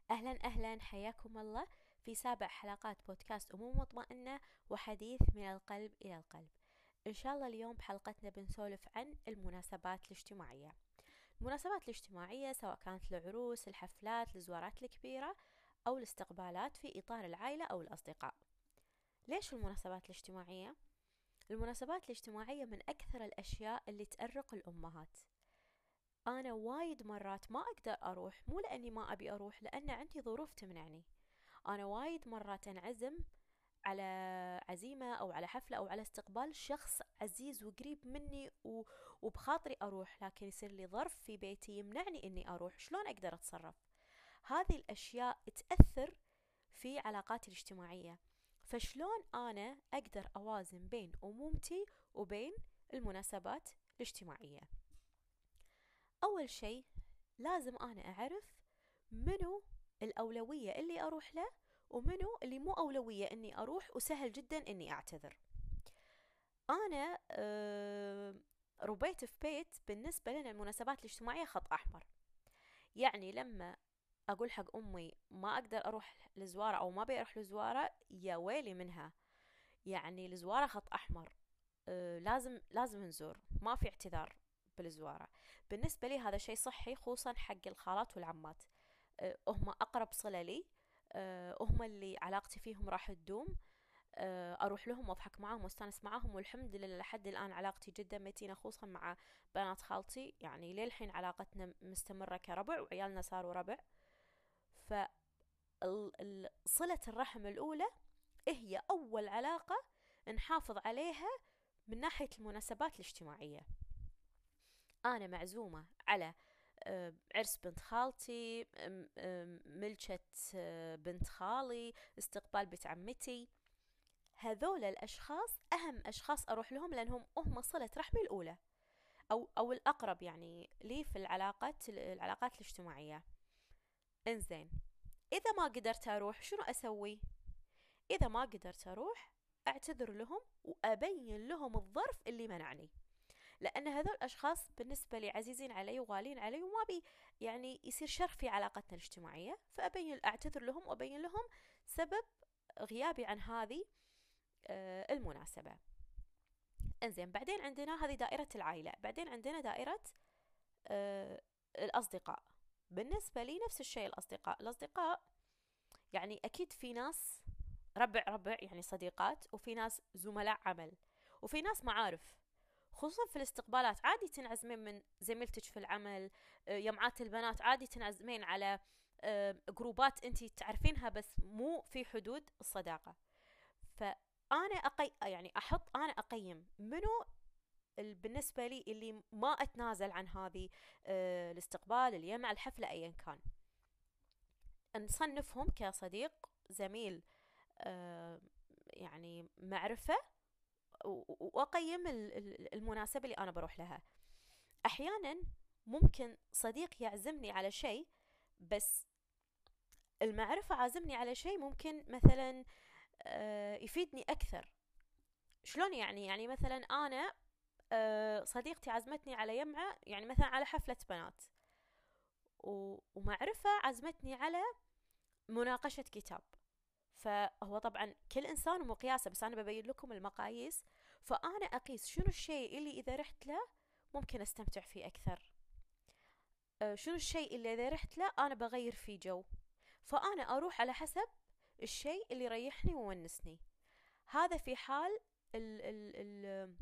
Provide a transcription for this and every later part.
أهلا أهلا، حياكم الله في سابع حلقات بودكاست أمومة مطمئنة وحديث من القلب إلى القلب. إن شاء الله اليوم بحلقتنا بنسولف عن المناسبات الاجتماعية. المناسبات الاجتماعية سواء كانت العروس، الحفلات، الزوارات الكبيرة أو الاستقبالات في إطار العائلة أو الأصدقاء. ليش المناسبات الاجتماعية؟ المناسبات الاجتماعية من أكثر الأشياء اللي تأرق الأمهات. أنا وايد مرات ما أقدر أروح، مو لأني ما أبي أروح، لأن عندي ظروف تمنعني. أنا وايد مرات أنعزم على عزيمة أو على حفلة أو على استقبال شخص عزيز وقريب مني وبخاطري أروح، لكن يصير لي ظرف في بيتي يمنعني أني أروح. شلون أقدر أتصرف؟ هذه الأشياء تأثر في علاقاتي الاجتماعية. فشلون أنا أقدر أوازن بين أمومتي وبين المناسبات الاجتماعية؟ أول شيء لازم أنا أعرف منو الأولوية اللي أروح له ومنو اللي مو أولوية أني أروح وسهل جدا أني أعتذر. أنا ربيت في بيت بالنسبة لنا المناسبات الاجتماعية خط أحمر. يعني لما أقول حق أمي ما أقدر أروح لزوارة أو ما بيروح لزوارة، يا ويلي منها. يعني الزوارة خط أحمر. لازم نزور، ما في اعتذار بالزوارة. بالنسبة لي هذا شيء صحي، خصوصا حق الخالات والعمات. هم أقرب صلة لي. هم اللي علاقتي فيهم راح تدوم. أروح لهم وأضحك معاهم واستانس معاهم، والحمد لله لحد الآن علاقتي جدا متينة، خصوصا مع بنات خالتي. يعني للحين علاقتنا مستمرة كربع، وعيالنا صاروا ربع. فصلة الرحم الأولى هي أول علاقة نحافظ عليها من ناحية المناسبات الاجتماعية. أنا معزومة على عرس بنت خالتي، ملكة بنت خالي، استقبال بنت عمتي. هذول الأشخاص أهم أشخاص أروح لهم، لأنهم هم صلة رحمي الأولى أو الأقرب يعني لي في العلاقات الاجتماعية. إنزين، إذا ما قدرت أروح شنو أسوي؟ إذا ما قدرت أروح أعتذر لهم وأبين لهم الظرف اللي منعني، لأن هذول الأشخاص بالنسبة لي عزيزين علي وغالين علي، وما بي يعني يصير شر في علاقتنا الاجتماعية. أعتذر لهم وأبين لهم سبب غيابي عن هذه المناسبة. انزين، بعدين عندنا هذه دائرة العائلة، بعدين عندنا دائرة آه الأصدقاء. بالنسبة لي نفس الشيء. الأصدقاء يعني أكيد في ناس ربع ربع يعني صديقات، وفي ناس زملاء عمل، وفي ناس معارف. خصوصا في الاستقبالات عادي تنعزمين من زميلتك في العمل. يمعات البنات عادي تنعزمين على جروبات انتي تعرفينها، بس مو في حدود الصداقة. فأنا يعني أنا أقيم منو بالنسبة لي اللي ما أتنازل عن هذه الاستقبال، اليمع، الحفلة، أيا كان. نصنفهم كصديق، زميل، آه، يعني معرفة، وأقيم المناسبة اللي أنا بروح لها. أحيانا ممكن صديق يعزمني على شيء، بس المعرفة عازمني على شيء ممكن مثلا يفيدني أكثر. شلون يعني مثلا أنا صديقتي عزمتني على يمعة، يعني مثلا على حفلة بنات، ومعرفة عزمتني على مناقشة كتاب. فهو طبعا كل إنسان ومقياسه، بس أنا ببين لكم المقاييس. فأنا أقيس شنو الشيء اللي إذا رحت له ممكن أستمتع فيه أكثر، شنو الشيء اللي إذا رحت له أنا بغير فيه جو. فأنا أروح على حسب الشيء اللي يريحني وونسني. هذا في حال ال ال ال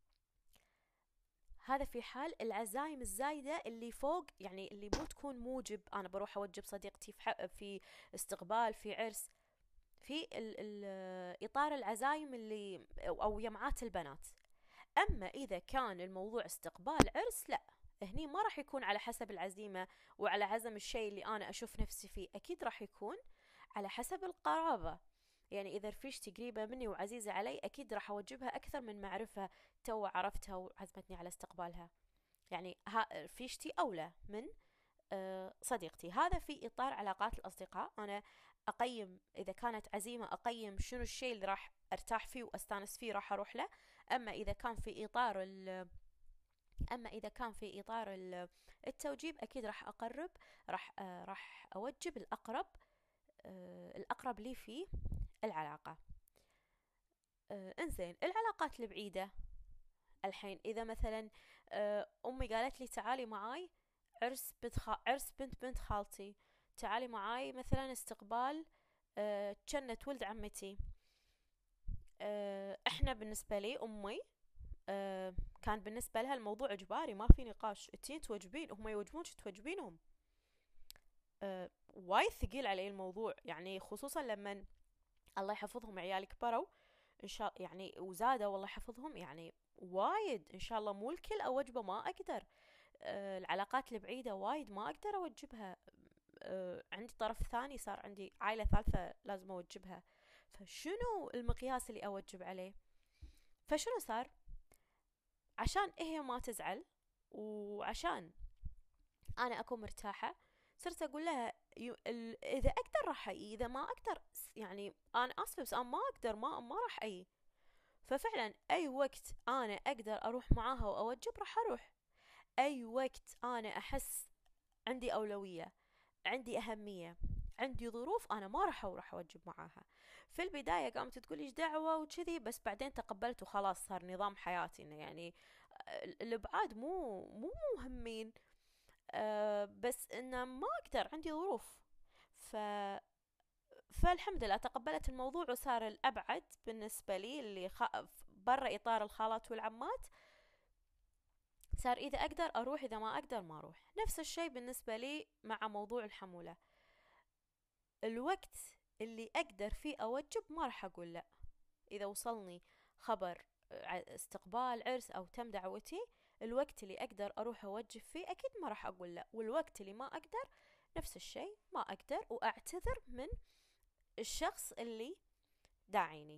هذا في حال العزايم الزايدة اللي فوق، يعني اللي مو تكون موجب أنا بروح أوجب صديقتي في استقبال، في عرس، في إطار العزايم اللي أو يمعات البنات. أما إذا كان الموضوع استقبال عرس، لا، هني ما راح يكون على حسب العزيمة وعلى عزم الشيء اللي أنا أشوف نفسي فيه. أكيد راح يكون على حسب القرابة. يعني إذا رفيجتي قريبة مني وعزيزة علي، أكيد راح أوجبها أكثر من معرفة تو عرفتها وعزمتني على استقبالها. يعني رفيجتي أولى من صديقتي. هذا في إطار علاقات الأصدقاء. أنا أقيم إذا كانت عزيمة، أقيم شنو الشيء اللي راح أرتاح فيه وأستانس فيه، راح أروح له. أما إذا كان في إطار أما إذا كان في إطار التوجيب أكيد راح أقرب، راح أوجب الأقرب لي في العلاقة. انزين، العلاقات البعيدة الحين إذا مثلا أمي قالت لي تعالي معاي عرس بنت خالتي، تعالي معاي مثلا استقبال جنة ولد عمتي. احنا بالنسبة لي أمي كان بالنسبة لها الموضوع إجباري، ما في نقاش، انتين توجبين، هم يوجبونش توجبينهم. وايد ثقيل علي الموضوع، يعني خصوصا لما الله يحفظهم عيالي كبروا ان شاء يعني وزادوا والله يحفظهم، يعني وايد ان شاء الله مو الكل اوجبه، ما اقدر. العلاقات البعيدة وايد ما اقدر اوجبها. عندي طرف ثاني، صار عندي عائلة ثالثة لازم اوجبها، فشنو المقياس اللي اوجب عليه؟ فشنو صار؟ عشان هي ما تزعل وعشان انا اكون مرتاحة، صرت اقول لها اذا اقدر راح اي، اذا ما اقدر يعني انا اسفة بس انا ما اقدر، ما راح اي. ففعلا اي وقت انا اقدر اروح معاها واوجب راح اروح، اي وقت انا احس عندي اولوية، عندي اهمية، عندي ظروف، انا ما راح اوجب معاها. في البداية قامت تقول ايش دعوة وكذي، بس بعدين تقبلت وخلاص صار نظام حياتي انه يعني الابعاد مو مهمين. بس انه ما اقدر، عندي ظروف. ف فالحمد لله تقبلت الموضوع وصار الابعد بالنسبة لي اللي برا اطار الخالات والعمات، صار اذا اقدر اروح، اذا ما اقدر ما اروح. نفس الشيء بالنسبة لي مع موضوع الحمولة، الوقت اللي اقدر فيه اوجب ما راح اقول لا. اذا وصلني خبر استقبال عرس او تم دعوتي، الوقت اللي اقدر اروح اوجب فيه اكيد ما راح اقول لا، والوقت اللي ما اقدر نفس الشيء ما اقدر، واعتذر من الشخص اللي داعيني.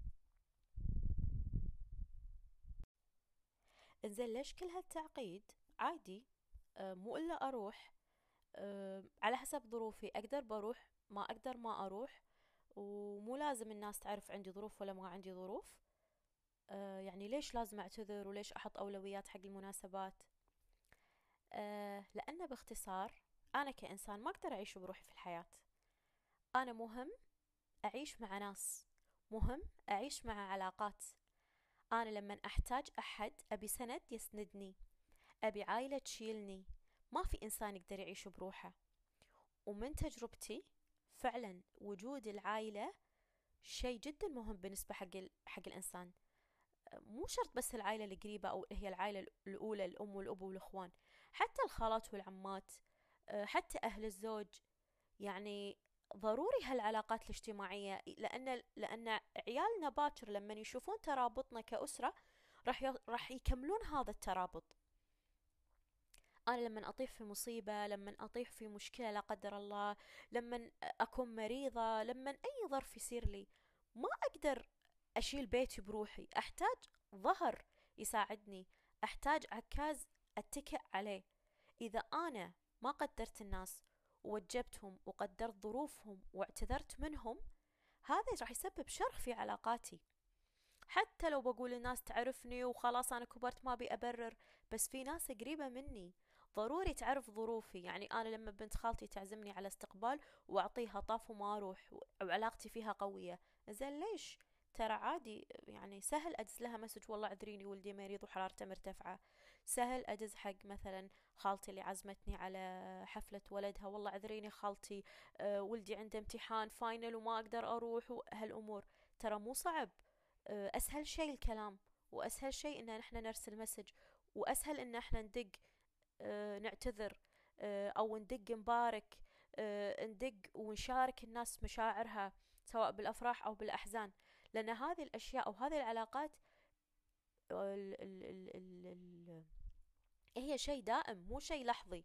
انزين، ليش كل هالتعقيد؟ عادي، مو الا اروح، على حسب ظروفي، اقدر بروح، ما اقدر ما اروح، ومو لازم الناس تعرف عندي ظروف ولا ما عندي ظروف. يعني ليش لازم اعتذر وليش احط اولويات حق المناسبات؟ لان باختصار انا كانسان ما اقدر اعيش بروحي في الحياة، انا مهم اعيش مع ناس، مهم اعيش مع علاقات. انا لما احتاج احد ابي سند يسندني، ابي عايلة تشيلني، ما في انسان يقدر يعيش بروحه. ومن تجربتي فعلا وجود العائلة شيء جدا مهم بالنسبة حق الإنسان. مو شرط بس العائلة القريبة أو هي العائلة الأولى، الأم والأب والأخوان، حتى الخالات والعمات، حتى أهل الزوج. يعني ضروري هالعلاقات الاجتماعية، لأن عيالنا باكر لما يشوفون ترابطنا كأسرة راح يكملون هذا الترابط. أنا لما أطيح في مصيبة، لما أطيح في مشكلة لا قدر الله، لما أكون مريضة، لما أي ظرف يصير لي، ما أقدر أشيل بيتي بروحي، أحتاج ظهر يساعدني، أحتاج عكاز أتكئ عليه. إذا أنا ما قدرت الناس ووجبتهم وقدرت ظروفهم واعتذرت منهم، هذا راح يسبب شر في علاقاتي. حتى لو بقول الناس تعرفني وخلاص أنا كبرت ما بي أبرر، بس في ناس قريبة مني ضروري تعرف ظروفي. يعني أنا لما بنت خالتي تعزمني على استقبال وأعطيها طاف وما أروح وعلاقتي فيها قوية، زين ليش؟ ترى عادي، يعني سهل أدز لها مسج والله عذريني ولدي مريض وحرارته مرتفعة. سهل أدز حق مثلا خالتي اللي عزمتني على حفلة ولدها، والله عذريني خالتي ولدي عنده امتحان فاينل وما أقدر أروح، وهالأمور ترى مو صعب. اسهل شيء الكلام، واسهل شيء ان احنا نرسل مسج، واسهل ان احنا ندق نعتذر، او ندق نبارك، ندق ونشارك الناس مشاعرها سواء بالافراح او بالاحزان. لان هذه الاشياء او هذه العلاقات ال ال ال ال ال هي شيء دائم مو شيء لحظي.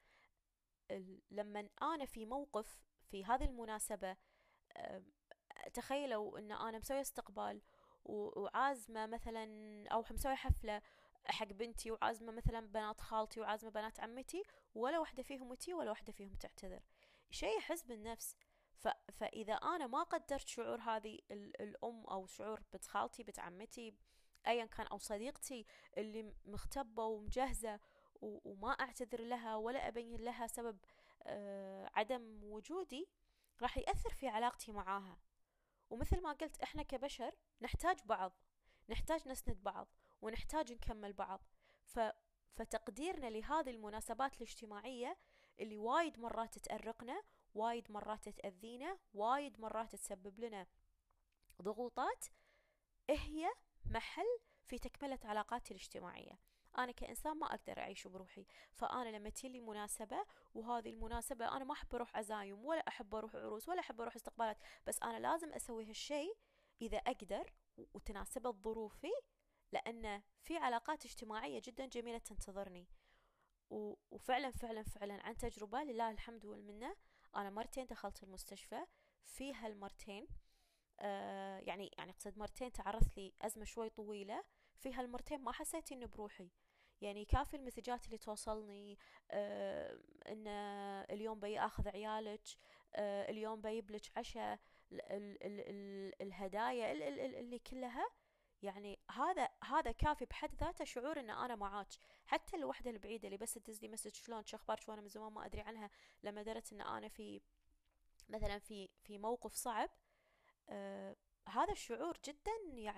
لما انا في موقف في هذه المناسبة، تخيلوا ان انا مسوية استقبال وعازمة مثلا، او مسوية حفلة حق بنتي وعازمة مثلا بنات خالتي وعازمة بنات عمتي، ولا واحدة فيهم تي ولا واحدة فيهم تعتذر، شيء يحز بالنفس. فإذا أنا ما قدرت شعور هذه الأم أو شعور بنت خالتي بنت عمتي أيا كان، أو صديقتي اللي مختبة ومجهزة وما أعتذر لها ولا أبين لها سبب عدم وجودي، راح يأثر في علاقتي معاها. ومثل ما قلت، إحنا كبشر نحتاج بعض، نحتاج نسند بعض، ونحتاج نكمل بعض. ف فتقديرنا لهذه المناسبات الاجتماعية اللي وايد مرات تأرقنا، وايد مرات تأذينا، وايد مرات تسبب لنا ضغوطات، هي محل في تكملة علاقاتي الاجتماعية. أنا كإنسان ما أقدر أعيش بروحي، فأنا لما تجيلي مناسبة، وهذه المناسبة أنا ما أحب أروح عزايم، ولا أحب أروح عروس، ولا أحب أروح استقبالات، بس أنا لازم أسوي هالشي إذا أقدر وتناسبت ظروفي، لأن في علاقات اجتماعية جدا جميلة تنتظرني. وفعلا فعلا فعلا عن تجربة لله الحمد والمنة، أنا مرتين دخلت المستشفى. في هالمرتين يعني اقصد مرتين تعرضت لي أزمة شوي طويلة، في هالمرتين ما حسيت اني بروحي. يعني كافي المسجات اللي توصلني ان اليوم بي اخذ عيالك، اليوم بيجيبلك عشاء، الهدايا اللي كلها. يعني هذا كافي بحد ذاته شعور ان انا معاك. حتى الوحده البعيده اللي بس تدز لي مسج شلون شخبارك وانا من زمان ما ادري عنها، لما درت ان انا في مثلا في موقف صعب، هذا الشعور جدا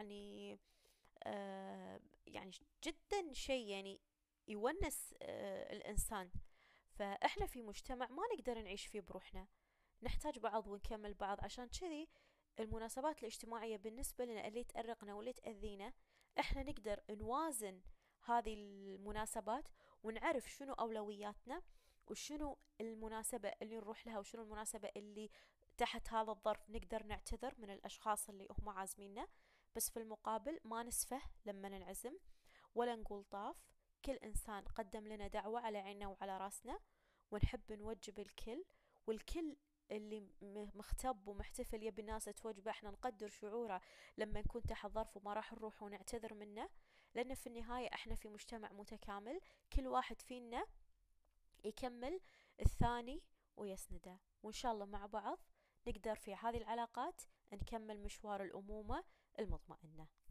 يعني جدا شيء يعني يونس الإنسان. فإحنا في مجتمع ما نقدر نعيش فيه بروحنا، نحتاج بعض ونكمل بعض. عشان كذي المناسبات الاجتماعية بالنسبة لنا اللي تأرقنا واللي تأذينا، إحنا نقدر نوازن هذه المناسبات، ونعرف شنو أولوياتنا، وشنو المناسبة اللي نروح لها، وشنو المناسبة اللي تحت هذا الظرف نقدر نعتذر من الأشخاص اللي هم عازميننا. بس في المقابل ما نسفه لما ننعزم، ولا نقول طاف. كل إنسان قدم لنا دعوة على عيننا وعلى راسنا، ونحب نوجب الكل. والكل اللي مختب ومحتفل يبي الناس توجبه، احنا نقدر شعوره لما نكون تحت ظرف وما راح نروح ونعتذر منه. لأن في النهاية احنا في مجتمع متكامل، كل واحد فينا يكمل الثاني ويسنده، وإن شاء الله مع بعض نقدر في هذه العلاقات نكمل مشوار الأمومة المطمئنة.